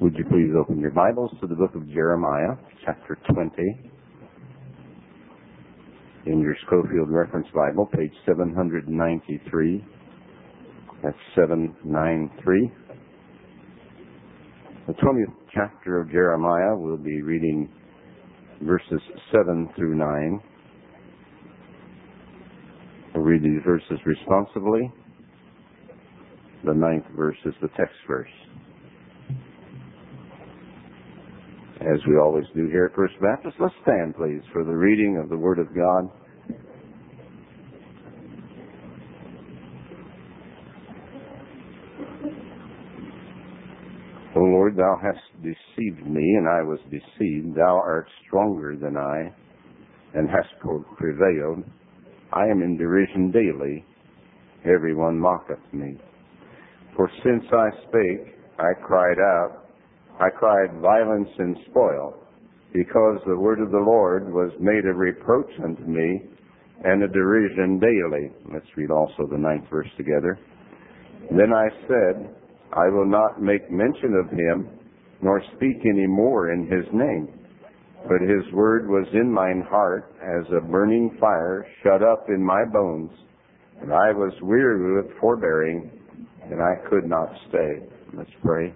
Would you please open your Bibles to the book of Jeremiah, chapter 20, in your Schofield Reference Bible, page 793. That's 793. The 20th chapter of Jeremiah, we'll be reading verses 7 through 9. We'll read these verses responsively. The 9th verse is the text verse. As we always do here at First Baptist, let's stand, please, for the reading of the Word of God. O Lord, thou hast deceived me, and I was deceived. Thou art stronger than I, and hast prevailed. I am in derision daily. Everyone mocketh me. For since I spake, I cried out. I cried violence and spoil, because the word of the Lord was made a reproach unto me, and a derision daily. Let's read also the 9th verse together. Then I said, I will not make mention of him, nor speak any more in his name. But his word was in mine heart, as a burning fire shut up in my bones. And I was weary with forbearing, and I could not stay. Let's pray.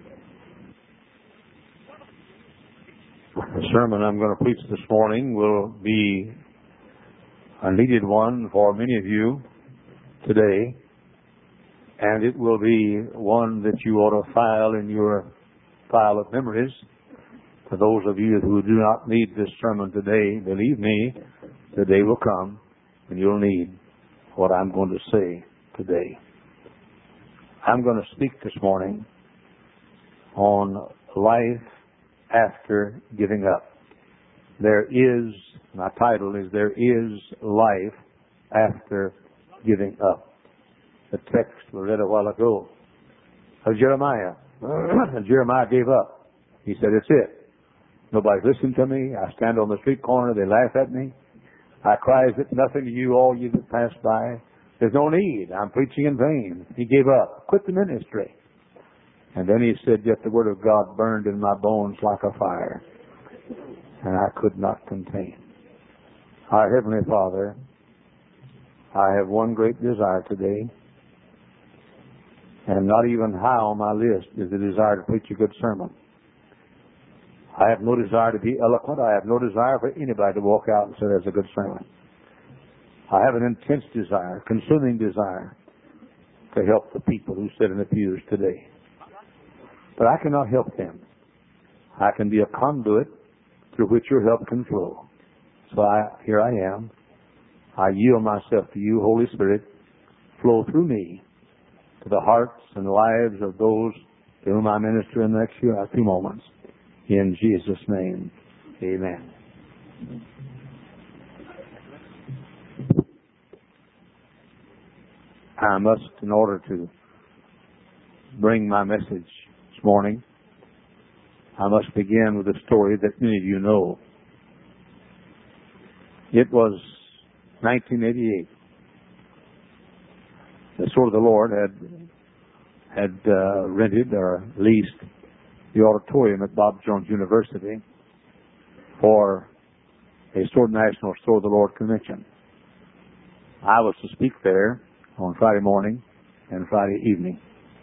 The sermon I'm going to preach this morning will be a needed one for many of you today, and it will be one that you ought to file in your file of memories. For those of you who do not need this sermon today, believe me, the day will come when you'll need what I'm going to say today. I'm going to speak this morning on life after giving up. My title is There is Life After Giving Up. The text we read a while ago of Jeremiah. Jeremiah gave up. He said, it's it. Nobody's listening to me. I stand on the street corner. They laugh at me. I cry, is it nothing to you, all you that pass by? There's no need. I'm preaching in vain. He gave up. Quit the ministry. And then he said, yet the word of God burned in my bones like a fire, and I could not contain. Our Heavenly Father, I have one great desire today, and not even high on my list is the desire to preach a good sermon. I have no desire to be eloquent. I have no desire for anybody to walk out and say that's a good sermon. I have an intense desire, consuming desire, to help the people who sit in the pews today. But I cannot help them. I can be a conduit through which your help can flow. So here I am. I yield myself to you, Holy Spirit. Flow through me to the hearts and lives of those to whom I minister in the next few moments. In Jesus' name, amen. I must, in order to bring my message this morning, I must begin with a story that many of you know. It was 1988. The Sword of the Lord had rented or leased the auditorium at Bob Jones University for a National Sword of the Lord convention. I was to speak there on Friday morning and Friday evening.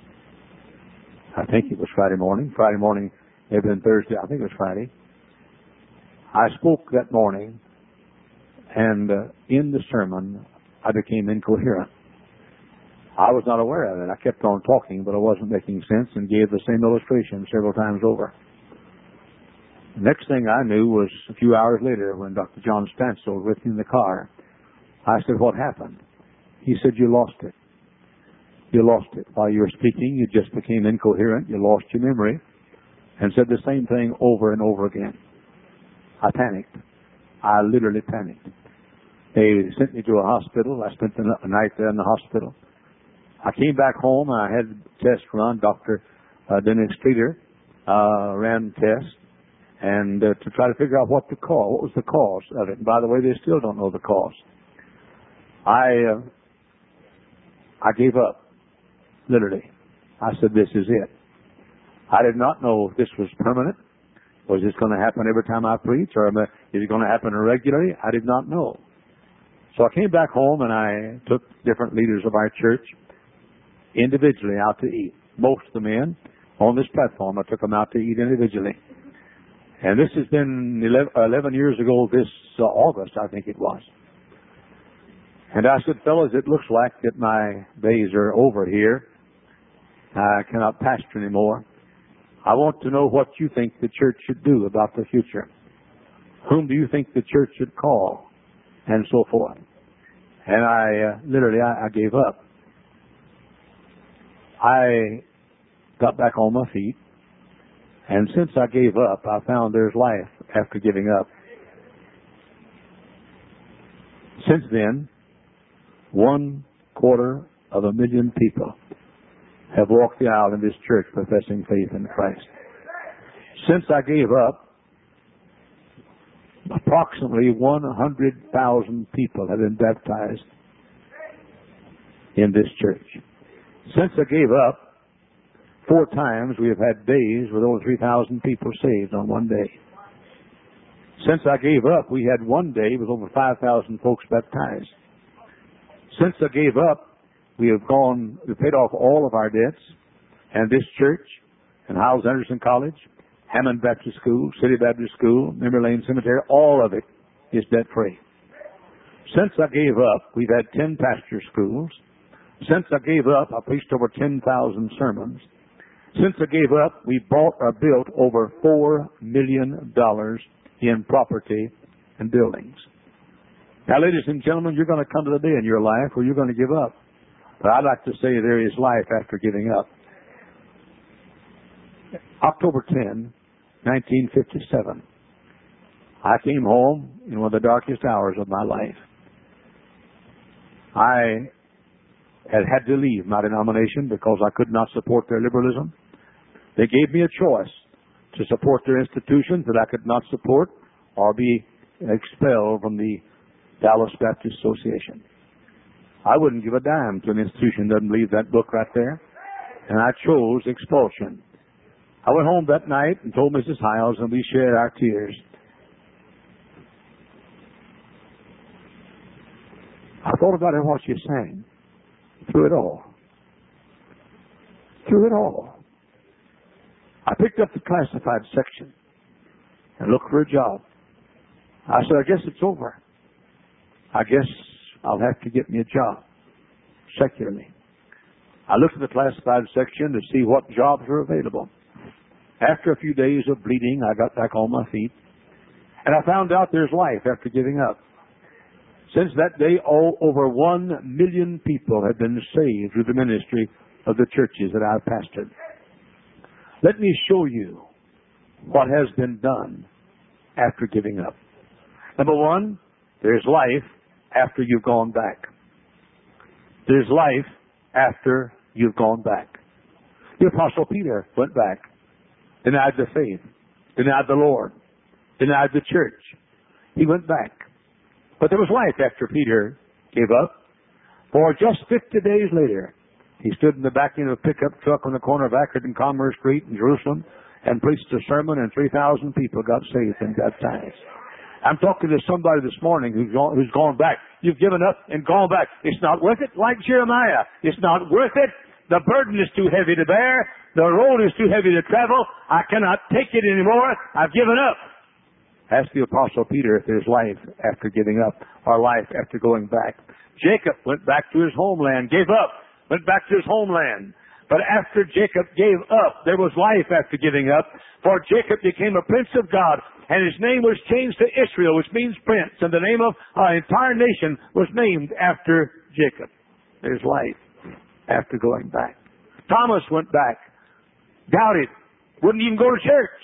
I think it was Friday morning. Friday morning, maybe then Thursday. I think it was Friday. I spoke that morning, and in the sermon, I became incoherent. I was not aware of it. I kept on talking, but I wasn't making sense and gave the same illustration several times over. The next thing I knew was a few hours later when Dr. John Stansel was with me in the car. I said, what happened? He said, you lost it. You lost it. While you were speaking, you just became incoherent. You lost your memory and said the same thing over and over again. I panicked. I literally panicked. They sent me to a hospital. I spent the night there in the hospital. I came back home. I had a test run. Dr. Dennis Streeter ran the test and to try to figure out what was the cause of it. And by the way, they still don't know the cause. I gave up. Literally. I said, this is it. I did not know if this was permanent. Was this going to happen every time I preach, or is it going to happen regularly? I did not know. So I came back home and I took different leaders of our church individually out to eat. Most of the men on this platform, I took them out to eat individually. And this has been 11 years ago this August, I think it was. And I said, fellas, it looks like that my days are over here. I cannot pastor anymore. I want to know what you think the church should do about the future. Whom do you think the church should call? And so forth. And I literally gave up. I got back on my feet. And since I gave up, I found there's life after giving up. Since then, 250,000 people have walked the aisle in this church professing faith in Christ. Since I gave up, approximately 100,000 people have been baptized in this church. Since I gave up, 4 times we have had days with over 3,000 people saved on one day. Since I gave up, we had one day with over 5,000 folks baptized. Since I gave up, we paid off all of our debts, and this church, and Howells Anderson College, Hammond Baptist School, City Baptist School, Memory Lane Cemetery, all of it is debt-free. Since I gave up, we've had 10 pastor schools. Since I gave up, I preached over 10,000 sermons. Since I gave up, we bought or built over $4 million in property and buildings. Now, ladies and gentlemen, you're going to come to the day in your life where you're going to give up. But I'd like to say there is life after giving up. October 10, 1957, I came home in one of the darkest hours of my life. I had to leave my denomination because I could not support their liberalism. They gave me a choice to support their institutions that I could not support or be expelled from the Dallas Baptist Association. I wouldn't give a dime to an institution that doesn't believe that book right there. And I chose expulsion. I went home that night and told Mrs. Hiles, and we shared our tears. I thought about what she sang. Through it all. Through it all. I picked up the classified section and looked for a job. I said, I guess it's over. I guess I'll have to get me a job, secularly. I looked at the classified section to see what jobs were available. After a few days of bleeding, I got back on my feet, and I found out there's life after giving up. Since that day, over 1 million people have been saved through the ministry of the churches that I've pastored. Let me show you what has been done after giving up. Number 1, there's life after you've gone back. There's life after you've gone back. The Apostle Peter went back, denied the faith, denied the Lord, denied the church. He went back. But there was life after Peter gave up. For just 50 days later, he stood in the back end of a pickup truck on the corner of Akron and Commerce Street in Jerusalem and preached a sermon, and 3,000 people got saved and baptized. I'm talking to somebody this morning who's gone back. You've given up and gone back. It's not worth it. Like Jeremiah, it's not worth it. The burden is too heavy to bear. The road is too heavy to travel. I cannot take it anymore. I've given up. Ask the Apostle Peter if there's life after giving up or life after going back. Jacob went back to his homeland, gave up, went back to his homeland. But after Jacob gave up, there was life after giving up. For Jacob became a prince of God, and his name was changed to Israel, which means prince. And the name of our entire nation was named after Jacob. There's life after going back. Thomas went back, doubted, wouldn't even go to church,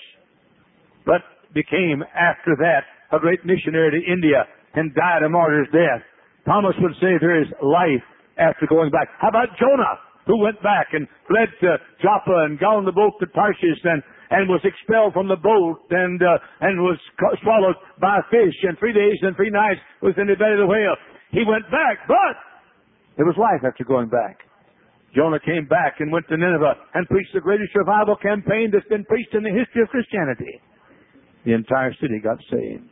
but became, after that, a great missionary to India and died a martyr's death. Thomas would say there is life after going back. How about Jonah, who went back and fled to Joppa and got on the boat to Tarshish and was expelled from the boat and was swallowed by a fish, and 3 days and 3 nights was in the belly of the whale. He went back, but there was life after going back. Jonah came back and went to Nineveh and preached the greatest revival campaign that's been preached in the history of Christianity. The entire city got saved.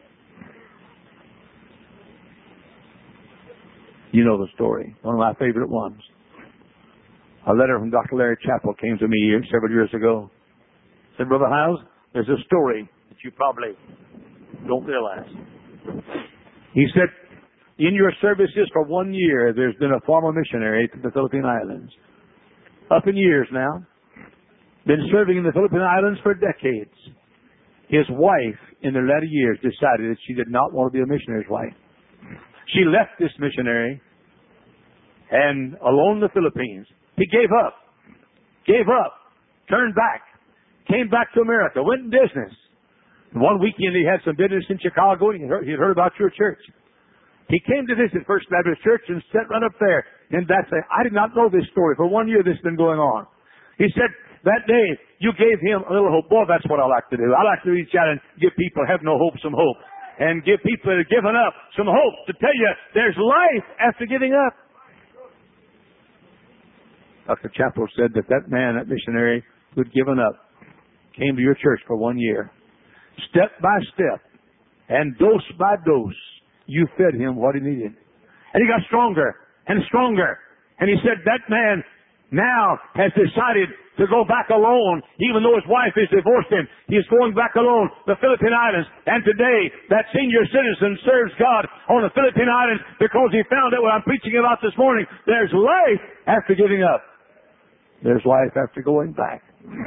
You know the story. One of my favorite ones. A letter from Dr. Larry Chappell came to me several years ago. Said, Brother Howes, there's a story that you probably don't realize. He said, in your services for 1 year, there's been a former missionary to the Philippine Islands. Up in years now. Been serving in the Philippine Islands for decades. His wife, in their latter years, decided that she did not want to be a missionary's wife. She left this missionary and alone in the Philippines. He gave up, turned back, came back to America, went in business. One weekend he had some business in Chicago and he had heard about your church. He came to visit First Baptist Church and sat right up there. And I did not know this story. For 1 year this has been going on. He said, that day you gave him a little hope. Boy, that's what I like to do. I like to reach out and give people who have no hope some hope. And give people that have given up some hope to tell you there's life after giving up. Dr. Chappell said that man, that missionary who had given up, came to your church for 1 year. Step by step and dose by dose, you fed him what he needed. And he got stronger and stronger. And he said that man now has decided to go back alone, even though his wife has divorced him. He is going back alone, the Philippine Islands. And today, that senior citizen serves God on the Philippine Islands because he found out what I'm preaching about this morning. There's life after giving up. There's life after going back.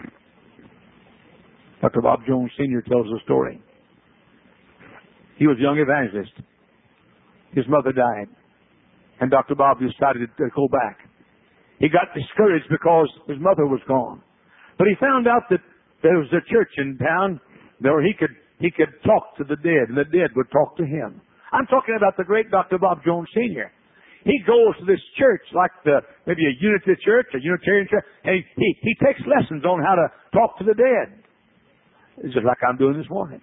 Dr. Bob Jones Sr. tells a story. He was a young evangelist. His mother died. And Dr. Bob decided to go back. He got discouraged because his mother was gone. But he found out that there was a church in town where he could talk to the dead, and the dead would talk to him. I'm talking about the great Dr. Bob Jones Sr. He goes to this church, like maybe a Unity church, a Unitarian church, and he takes lessons on how to talk to the dead. It's just like I'm doing this morning.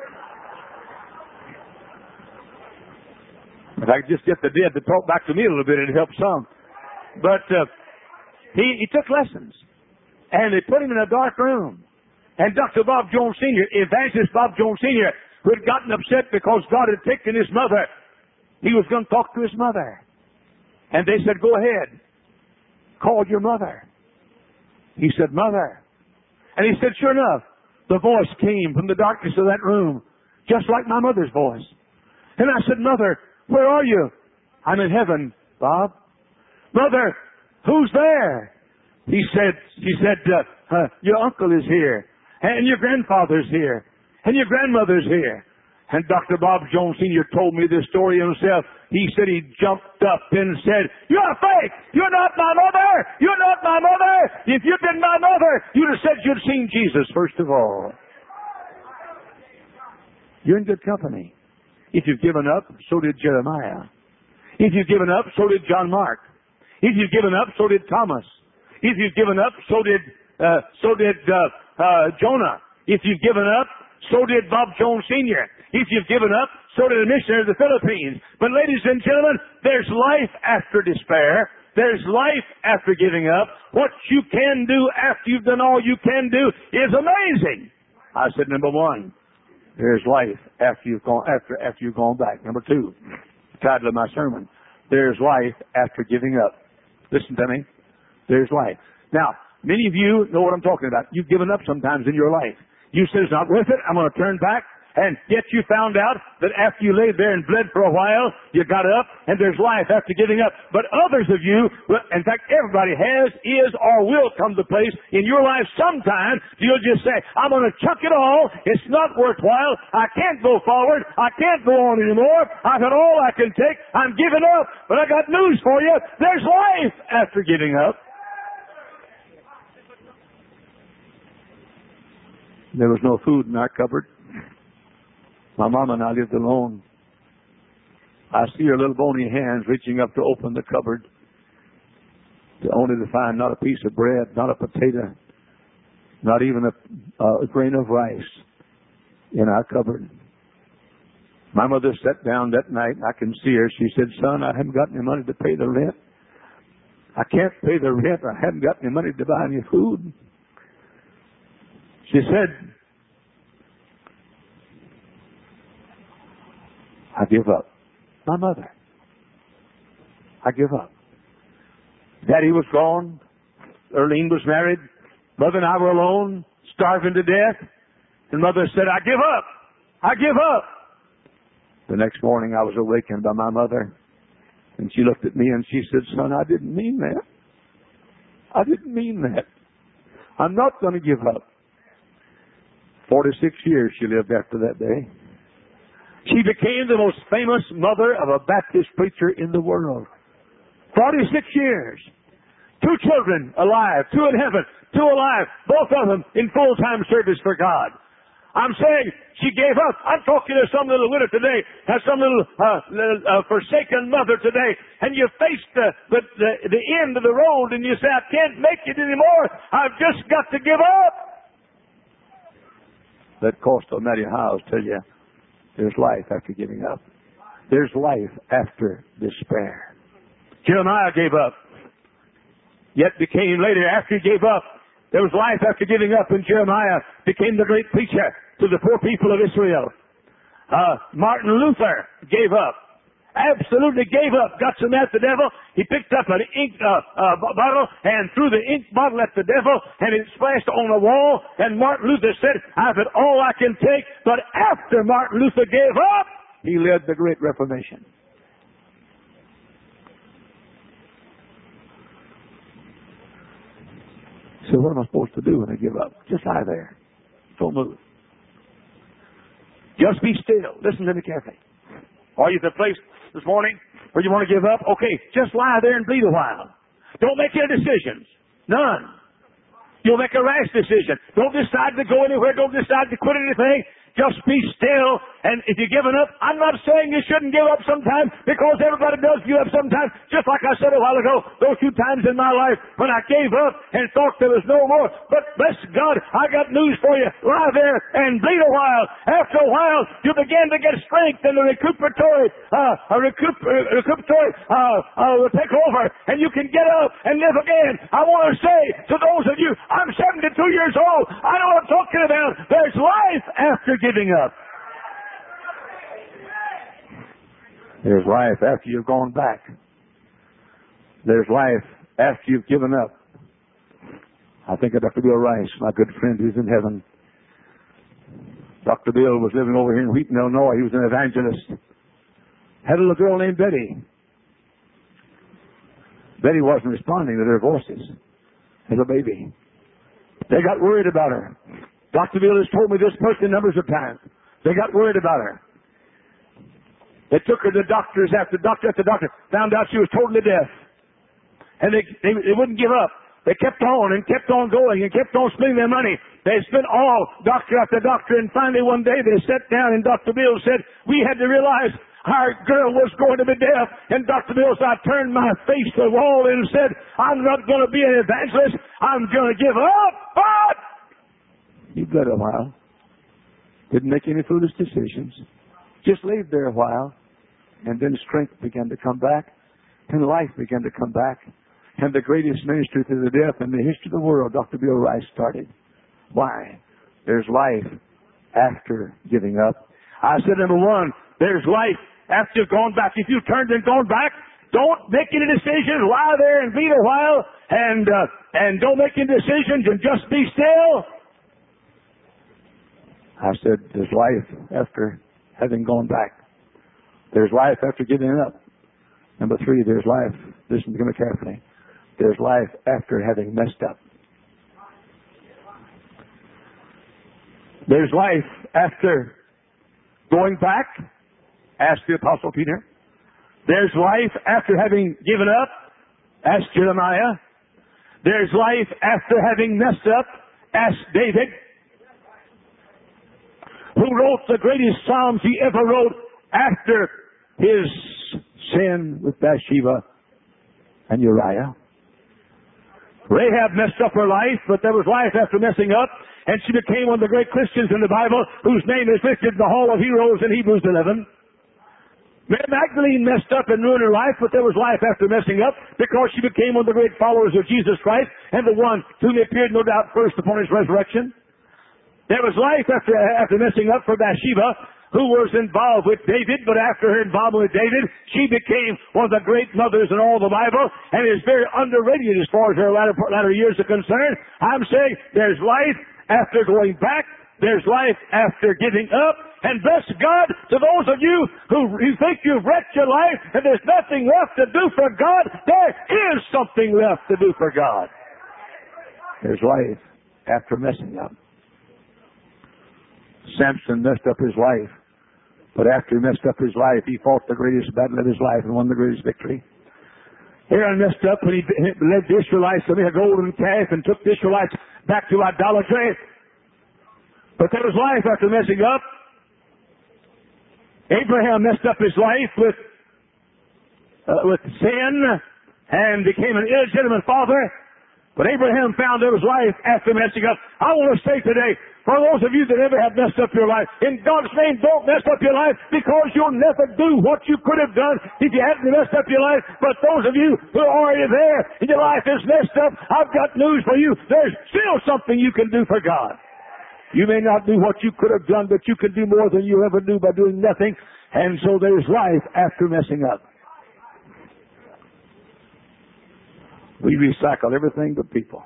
If I could just get the dead to talk back to me a little bit, it'd help some. But he took lessons, and they put him in a dark room. And Dr. Bob Jones Sr., Evangelist Bob Jones Sr., who had gotten upset because God had taken his mother, he was going to talk to his mother. And they said, go ahead, call your mother. He said, Mother. And he said, sure enough, the voice came from the darkness of that room, just like my mother's voice. And I said, Mother, where are you? I'm in heaven, Bob. Mother, who's there? She said, your uncle is here, and your grandfather's here, and your grandmother's here. And Dr. Bob Jones Sr. told me this story himself. He said he jumped up and said, you're fake! You're not my mother! You're not my mother! If you'd been my mother, you'd have said you'd seen Jesus, first of all. You're in good company. If you've given up, so did Jeremiah. If you've given up, so did John Mark. If you've given up, so did Thomas. If you've given up, so did Jonah. If you've given up, so did Bob Jones Sr. If you've given up, so did a missionary of the Philippines. But ladies and gentlemen, there's life after despair. There's life after giving up. What you can do after you've done all you can do is amazing. I said, number one, there's life after you've gone back. Number two, the title of my sermon, there's life after giving up. Listen to me. There's life. Now, many of you know what I'm talking about. You've given up sometimes in your life. You said it's not worth it. I'm going to turn back. And yet you found out that after you laid there and bled for a while, you got up and there's life after giving up. But others of you, in fact, everybody has, is, or will come to a place in your life sometime you'll just say, I'm going to chuck it all. It's not worthwhile. I can't go forward. I can't go on anymore. I've had all I can take. I'm giving up. But I got news for you. There's life after giving up. There was no food in our cupboard. My mom and I lived alone. I see her little bony hands reaching up to open the cupboard, only to find not a piece of bread, not a potato, not even a grain of rice in our cupboard. My mother sat down that night. I can see her. She said, son, I haven't got any money to pay the rent. I can't pay the rent. I haven't got any money to buy any food. She said, I give up. My mother. I give up. Daddy was gone. Earlene was married. Mother and I were alone, starving to death. And Mother said, I give up. I give up. The next morning I was awakened by my mother. And she looked at me and she said, son, I didn't mean that. I didn't mean that. I'm not going to give up. 46 years she lived after that day. She became the most famous mother of a Baptist preacher in the world. 46 years. 2 children alive, 2 in heaven, 2 alive, both of them in full-time service for God. I'm saying she gave up. I'm talking to some little widow today, some little forsaken mother today, and you face the end of the road and you say, I can't make it anymore. I've just got to give up. That coastal Matty Howes tell you, there's life after giving up. There's life after despair. Jeremiah gave up, yet became later, after he gave up, there was life after giving up, and Jeremiah became the great preacher to the poor people of Israel. Martin Luther gave up. Absolutely gave up. Got so mad at the devil, he picked up an ink bottle and threw the ink bottle at the devil, and it splashed on a wall, and Martin Luther said, I've had all I can take. But after Martin Luther gave up, he led the Great Reformation. So what am I supposed to do when I give up? Just lie there. Don't move. Just be still. Listen to me carefully. Are you at the place this morning where you want to give up? Okay, just lie there and bleed a while. Don't make any decisions. None. You'll make a rash decision. Don't decide to go anywhere. Don't decide to quit anything. Just be still. And if you're giving up, I'm not saying you shouldn't give up sometimes, because everybody does give up sometimes. Just like I said a while ago, those 2 times in my life when I gave up and thought there was no more. But bless God, I got news for you. Lie there and bleed a while. After a while, you begin to get strength, and the recuperatory will take over, and you can get up and live again. I want to say to those of you, I'm 72 years old. I know what I'm talking about. There's life after giving up. There's life after you've gone back. There's life after you've given up. I think of Dr. Bill Rice, my good friend who's in heaven. Dr. Bill was living over here in Wheaton, Illinois. He was an evangelist. Had a little girl named Betty. Betty wasn't responding to their voices as a baby. They got worried about her. Dr. Bill has told me this person numbers of times. They got worried about her. They took her to doctors after doctor after doctor, found out she was totally deaf. And they wouldn't give up. They kept on and kept on going and kept on spending their money. They spent all doctor after doctor, and finally one day they sat down and Dr. Bill said, we had to realize our girl was going to be deaf. And Dr. Bill said, I turned my face to the wall and said, I'm not going to be an evangelist. I'm going to give up. But he bled a while. Didn't make any foolish decisions. Just laid there a while. And then strength began to come back, and life began to come back. And the greatest ministry to the deaf in the history of the world, Dr. Bill Rice, started. Why? There's life after giving up. I said, number 1, there's life after you've gone back. If you've turned and gone back, don't make any decisions. Lie there and bleed a while, and don't make any decisions, and just be still. I said, there's life after having gone back. There's life after giving up. Number 3, there's life. Listen to me carefully. There's life after having messed up. There's life after going back. Ask the Apostle Peter. There's life after having given up. Ask Jeremiah. There's life after having messed up. Ask David, who wrote the greatest Psalms he ever wrote after his sin with Bathsheba and Uriah. Rahab messed up her life, but there was life after messing up, and she became one of the great Christians in the Bible, whose name is listed in the Hall of Heroes in Hebrews 11. Mary Magdalene messed up and ruined her life, but there was life after messing up because she became one of the great followers of Jesus Christ and the one to whom he appeared, no doubt, first upon his resurrection. There was life after messing up for Bathsheba, who was involved with David, but after her involvement with David, she became one of the great mothers in all the Bible and is very underrated as far as her latter years are concerned. I'm saying there's life after going back. There's life after giving up. And bless God to those of you who think you've wrecked your life and there's nothing left to do for God, there is something left to do for God. There's life after messing up. Samson messed up his life, but after he messed up his life, he fought the greatest battle of his life and won the greatest victory. Aaron messed up when he led the Israelites to make a golden calf and took the Israelites back to idolatry. But there was life after messing up. Abraham messed up his life with sin and became an illegitimate father. But Abraham found there was life after messing up. I want to say today, for those of you that ever have messed up your life, in God's name, don't mess up your life because you'll never do what you could have done if you hadn't messed up your life. But those of you who are already there and your life is messed up, I've got news for you. There's still something you can do for God. You may not do what you could have done, but you can do more than you'll ever do by doing nothing. And so there's life after messing up. We recycle everything but people.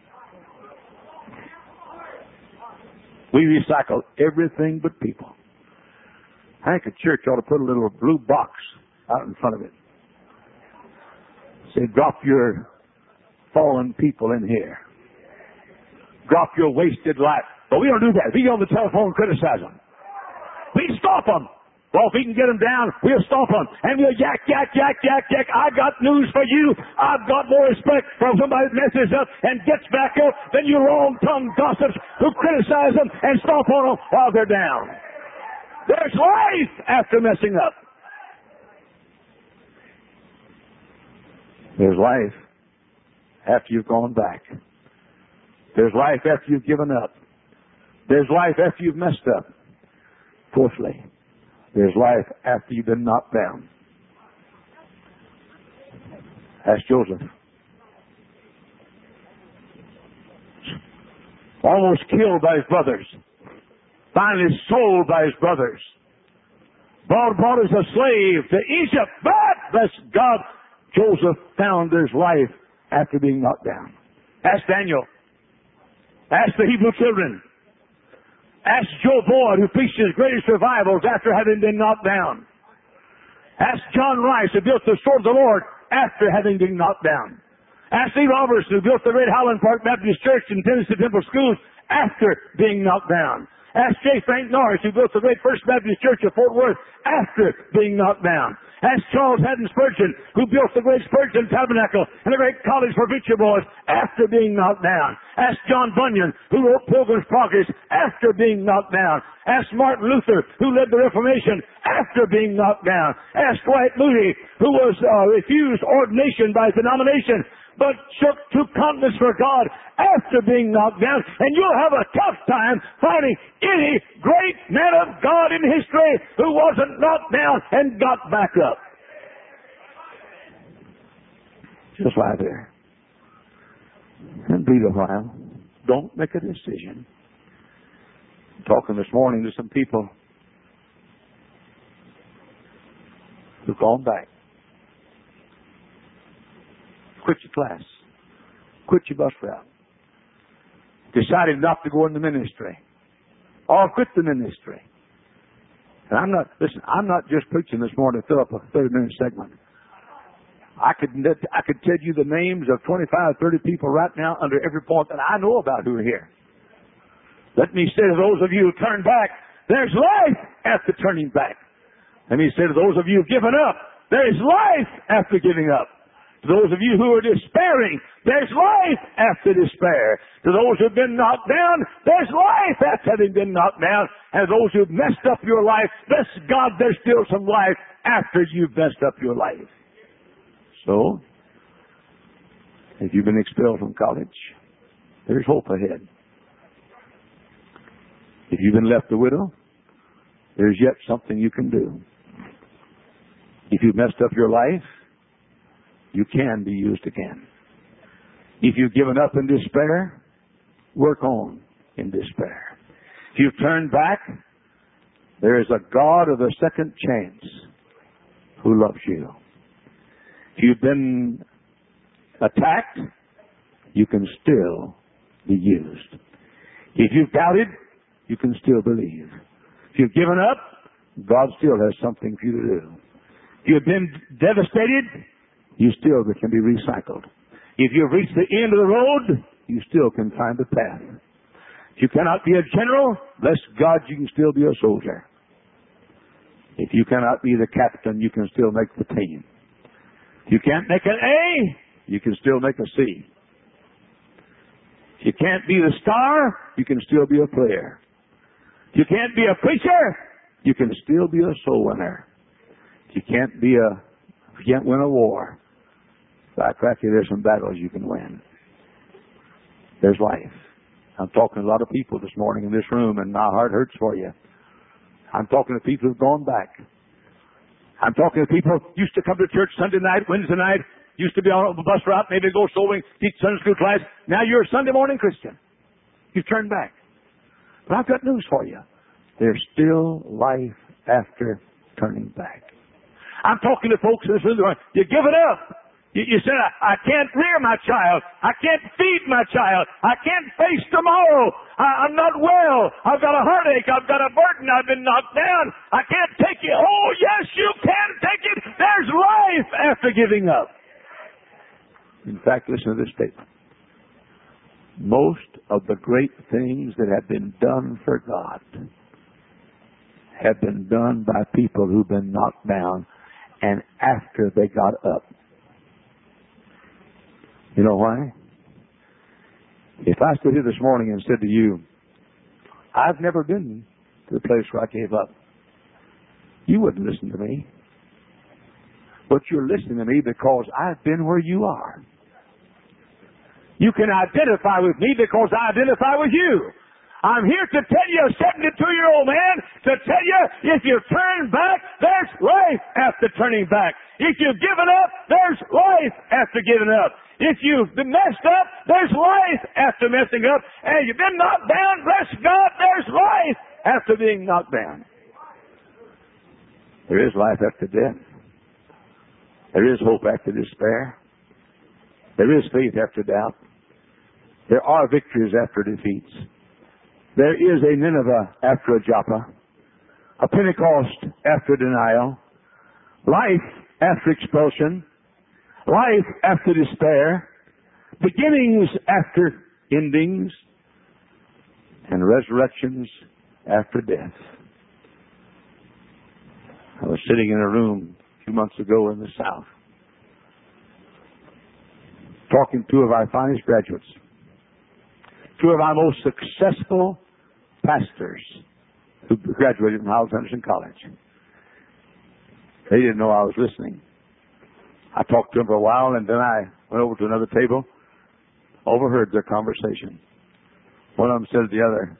We recycle everything but people. I think a church ought to put a little blue box out in front of it. Say, drop your fallen people in here. Drop your wasted life. But we don't do that. We get on the telephone and criticize them. We stop them. Well, if we can get them down, we'll stop them. And we'll yak. I got news for you. I've got more respect for somebody that messes up and gets back up than you long-tongued gossips who criticize them and stomp on them while they're down. There's life after messing up. There's life after you've gone back. There's life after you've given up. There's life after you've messed up. Fourthly, there's life after you've been knocked down. Ask Joseph. Almost killed by his brothers. Finally sold by his brothers. Brought as a slave to Egypt. But, bless God, Joseph found there's life after being knocked down. Ask Daniel. Ask the Hebrew children. Ask Joe Boyd, who preached his greatest revivals after having been knocked down. Ask John Rice, who built the Sword of the Lord after having been knocked down. Ask Lee Roberts, who built the great Highland Park Baptist Church and Tennessee Temple Schools after being knocked down. Ask J. Frank Norris, who built the great First Baptist Church of Fort Worth after being knocked down. Ask Charles Haddon Spurgeon, who built the great Spurgeon Tabernacle and the great college for preacher boys after being knocked down. Ask John Bunyan, who wrote Pilgrim's Progress after being knocked down. Ask Martin Luther, who led the Reformation after being knocked down. Ask Dwight Moody, who was refused ordination by his denomination, but took continence for God after being knocked down. And you'll have a tough time finding any great man of God in history who wasn't knocked down and got back up. Just lie there and breathe a while. Don't make a decision. I'm talking this morning to some people who've gone back. Quit your class. Quit your bus route. Decided not to go in the ministry. Or quit the ministry. And I'm not just preaching this morning to fill up a 30-minute segment. I could tell you the names of 25, 30 people right now under every point that I know about who are here. Let me say to those of you who turn back, there's life after turning back. Let me say to those of you who've given up, there's life after giving up. To those of you who are despairing, there's life after despair. To those who've been knocked down, there's life after having been knocked down. And those who've messed up your life, bless God, there's still some life after you've messed up your life. So, if you've been expelled from college, there's hope ahead. If you've been left a widow, there's yet something you can do. If you've messed up your life, you can be used again. If you've given up in despair, work on in despair. If you've turned back, there is a God of the second chance who loves you. If you've been attacked, you can still be used. If you've doubted, you can still believe. If you've given up, God still has something for you to do. If you've been devastated, you still can be recycled. If you've reached the end of the road, you still can find the path. If you cannot be a general, bless God, you can still be a soldier. If you cannot be the captain, you can still make the team. If you can't make an A, you can still make a C. If you can't be the star, you can still be a player. If you can't be a preacher, you can still be a soul winner. If you can't win a war, by cracking, there's some battles you can win. There's life. I'm talking to a lot of people this morning in this room, and my heart hurts for you. I'm talking to people who've gone back. I'm talking to people who used to come to church Sunday night, Wednesday night, used to be on a bus route, maybe go soul winning, teach Sunday school class. Now you're a Sunday morning Christian. You've turned back. But I've got news for you. There's still life after turning back. I'm talking to folks in this room, you give it up. You said, I can't rear my child. I can't feed my child. I can't face tomorrow. I'm not well. I've got a heartache. I've got a burden. I've been knocked down. I can't take it. Oh, yes, you can take it. There's life after giving up. In fact, listen to this statement. Most of the great things that have been done for God have been done by people who've been knocked down and after they got up. You know why? If I stood here this morning and said to you, I've never been to the place where I gave up, you wouldn't listen to me. But you're listening to me because I've been where you are. You can identify with me because I identify with you. I'm here to tell you, a 72-year-old man, to tell you, if you turn back, there's life after turning back. If you've given up, there's life after giving up. If you've been messed up, there's life after messing up. And you've been knocked down, bless God, there's life after being knocked down. There is life after death. There is hope after despair. There is faith after doubt. There are victories after defeats. There is a Nineveh after a Joppa, a Pentecost after denial, life after expulsion, life after despair, beginnings after endings, and resurrections after death. I was sitting in a room a few months ago in the South, talking to two of our finest graduates, two of our most successful pastors who graduated from Howells Henderson College. They didn't know I was listening. I talked to them for a while, and then I went over to another table, overheard their conversation. One of them said to the other,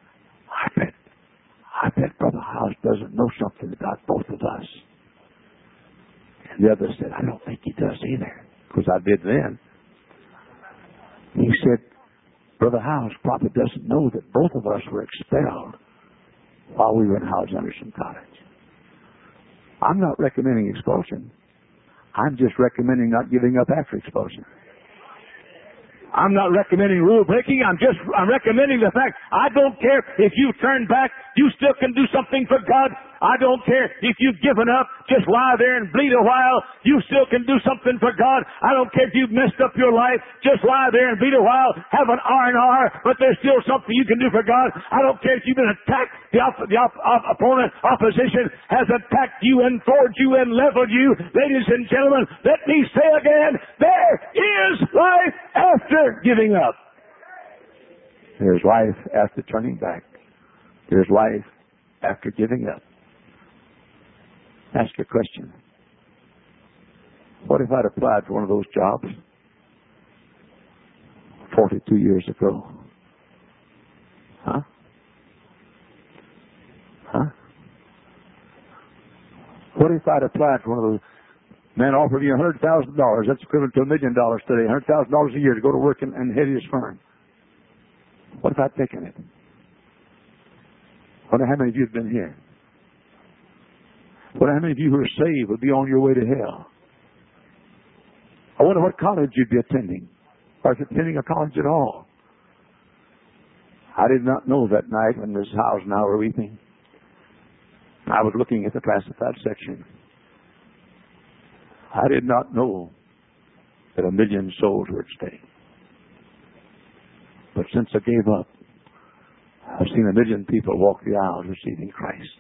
I bet Brother Howells doesn't know something about both of us. And the other said, I don't think he does either, because I did then. And he said, Brother Howells probably doesn't know that both of us were expelled while we were in Howells Henderson College. I'm not recommending expulsion. I'm just recommending not giving up after expulsion. I'm not recommending rule breaking. I'm recommending the fact I don't care if you turn back, you still can do something for God. I don't care if you've given up, just lie there and bleed a while. You still can do something for God. I don't care if you've messed up your life, just lie there and bleed a while, have an R&R, but there's still something you can do for God. I don't care if you've been attacked, the opponent, opposition has attacked you and forged you and leveled you. Ladies and gentlemen, let me say again, there is life after giving up. There's life after turning back. There's life after giving up. Ask a question. What if I'd applied for one of those jobs 42 years ago? What if I'd applied for one of those? Man offered you $100,000. That's equivalent to $1 million today. $100,000 a year to go to work and head his firm. What if I'd taken it? Wonder how many of you have been here. Wonder how many of you who are saved would be on your way to hell. I wonder what college you'd be attending, or if attending a college at all. I did not know that night when Miss Howes and I were weeping. I was looking at the classified section. I did not know that 1 million souls were at stake. But since I gave up, I've seen 1 million people walk the aisles receiving Christ.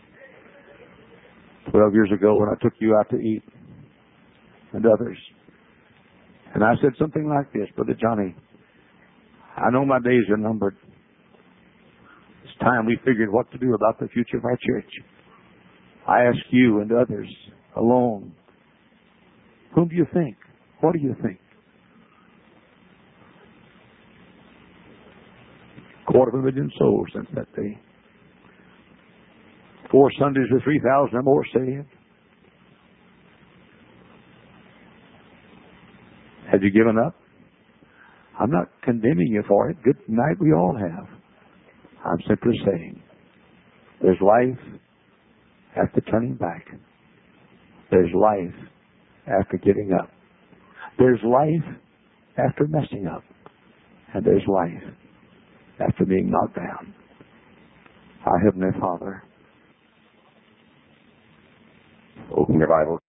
12 years ago when I took you out to eat, and others, and I said something like this, Brother Johnny, I know my days are numbered. It's time we figured what to do about the future of our church. I ask you and others alone, whom do you think? What do you think? 250,000 souls since that day. 4 Sundays with 3,000 or more saved. Have you given up? I'm not condemning you for it. Good night we all have. I'm simply saying there's life after turning back. There's life after giving up. There's life after messing up. And there's life after being knocked down. Our Heavenly Father. Open your Bible.